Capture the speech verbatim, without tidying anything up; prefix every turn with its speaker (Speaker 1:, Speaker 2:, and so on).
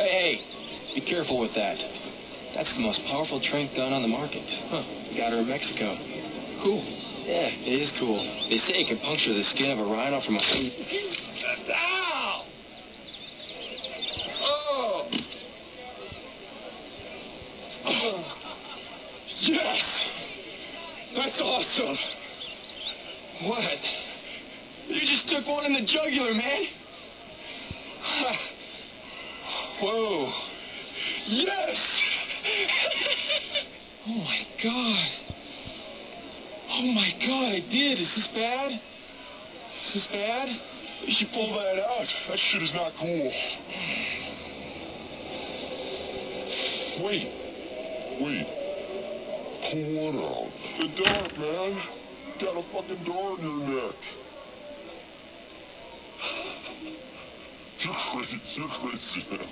Speaker 1: Hey, hey, be careful with that. That's the most powerful tranq gun on the market. Huh. We got her in Mexico. Cool. Yeah, it is cool. They say it can puncture the skin of a rhino from a... Ow! Oh! Oh! Yes! That's awesome! What? You just took one in the jugular, man! Whoa! Yes! Oh my god! Oh my god, I did! Is this bad? Is this bad?
Speaker 2: You should pull that out. That shit is not cool. Wait. Wait. Pull one out. The dart, man. Got a fucking dart in your neck. You're crazy. You're crazy, man.